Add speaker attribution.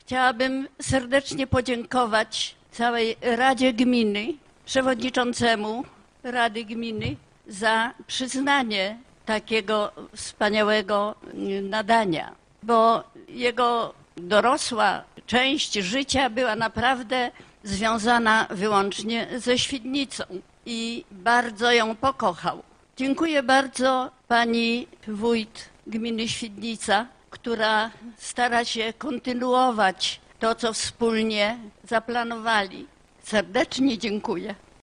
Speaker 1: Chciałabym serdecznie podziękować całej Radzie Gminy, przewodniczącemu Rady Gminy za przyznanie takiego wspaniałego nadania, bo jego dorosła część życia była naprawdę związana wyłącznie ze Świdnicą i bardzo ją pokochał. Dziękuję bardzo pani wójt gminy Świdnica, która stara się kontynuować to, co wspólnie zaplanowali. Serdecznie dziękuję.